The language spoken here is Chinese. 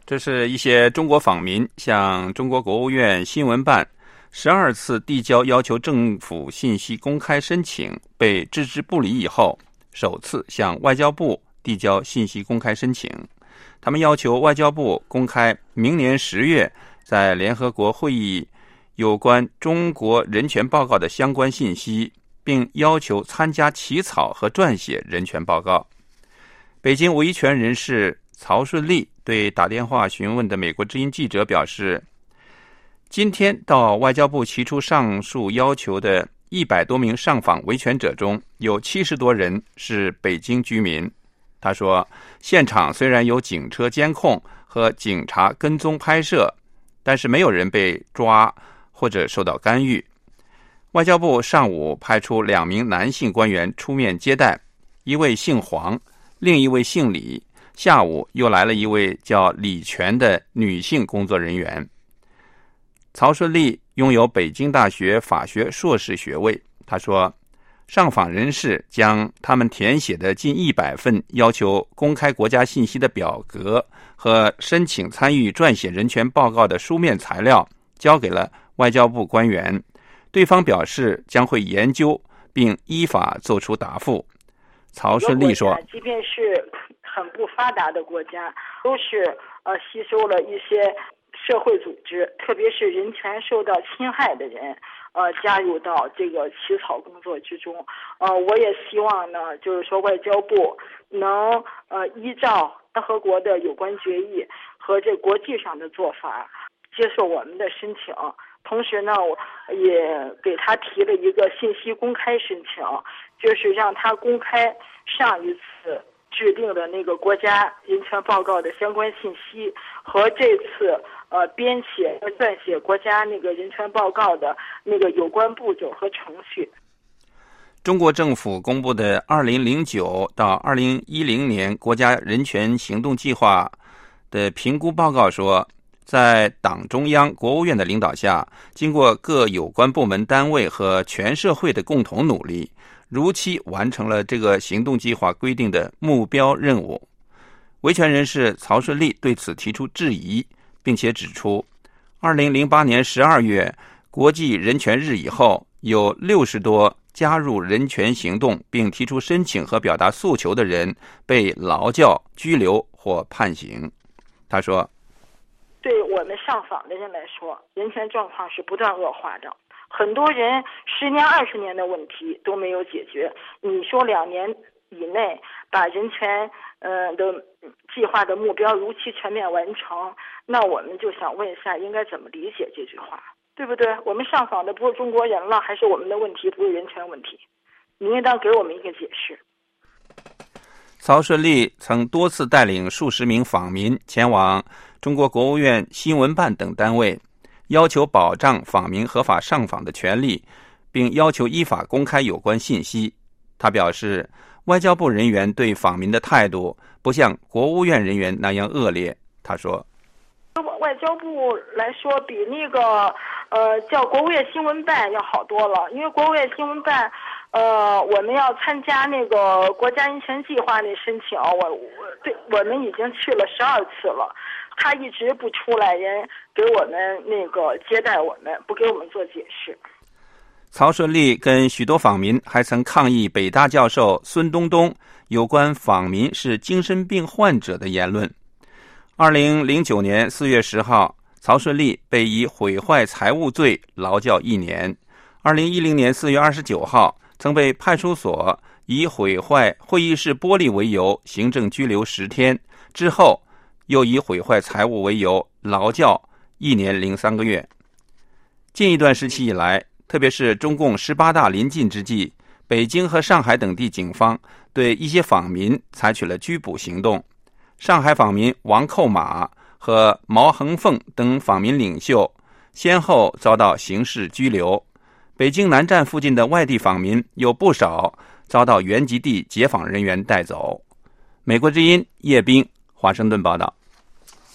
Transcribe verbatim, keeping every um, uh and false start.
这是一些中国访民向中国国务院新闻办十二次递交要求政府信息公开申请被置之不理以后，首次向外交部递交信息公开申请。他们要求外交部公开明年十月在联合国会议有关中国人权报告的相关信息，并要求参加起草和撰写人权报告。北京维权人士曹顺利对打电话询问的美国之音记者表示，今天到外交部提出上述要求的一百多名上访维权者中，有七十多人是北京居民。他说，现场虽然有警车监控和警察跟踪拍摄，但是没有人被抓或者受到干预。外交部上午派出两名男性官员出面接待，一位姓黄，另一位姓李。下午又来了一位叫李全的女性工作人员。曹顺利拥有北京大学法学硕士学位。他说，上访人士将他们填写的近一百份要求公开国家信息的表格和申请参与撰写人权报告的书面材料交给了外交部官员，对方表示将会研究并依法作出答复。曹顺利说， 即便是很不发达的国家，都是呃吸收了一些社会组织，特别是人权受到侵害的人，呃加入到这个起草工作之中。呃，我也希望呢，就是说外交部能呃依照联合国的有关决议和这国际上的做法，接受我们的申请。同时呢，我也给他提了一个信息公开申请，就是让他公开上一次制定的那个国家人权报告的相关信息和这次呃编写和撰写国家那个人权报告的那个有关步骤和程序。 中国政府公布的二零零九到二零一零年国家人权行动计划的评估报告说，在党中央、国务院的领导下，经过各有关部门单位和全社会的共同努力，如期完成了这个行动计划规定的目标任务。维权人士曹顺利对此提出质疑，并且指出，二零零八年十二月国际人权日以后，有六十多加入人权行动并提出申请和表达诉求的人被劳教、拘留或判刑。他说， 对我们上访的人来说，人权状况是不断恶化的，很多人十年二十年的问题都没有解决。你说两年以内把人权呃的计划的目标如期全面完成，那我们就想问一下，应该怎么理解这句话，对不对？我们上访的不是中国人了，还是我们的问题不是人权问题？你应当给我们一个解释。 曹顺利曾多次带领数十名访民前往中国国务院新闻办等单位，要求保障访民合法上访的权利，并要求依法公开有关信息。他表示，外交部人员对访民的态度不像国务院人员那样恶劣。他说， 外交部来说比那个呃叫国务院新闻办要好多了，因为国务院新闻办呃我们要参加那个国家人权计划那申请，我我对我们已经去了十二次了，他一直不出来人给我们那个接待我们，不给我们做解释。 曹顺利跟许多访民还曾抗议北大教授孙东东有关访民是精神病患者的言论。二零零九年四月十号，曹顺利被以毁坏财物罪劳教一年。二零一零年四月二十九号，曾被派出所以毁坏会议室玻璃为由行政拘留十天，之后又以毁坏财物为由劳教一年零三个月。近一段时期以来，特别是中共十八大临近之际，北京和上海等地警方对一些访民采取了拘捕行动。上海访民王寇马和毛恒凤等访民领袖先后遭到刑事拘留。北京南站附近的外地访民有不少遭到原籍地解访人员带走。美国之音叶斌华盛顿报道。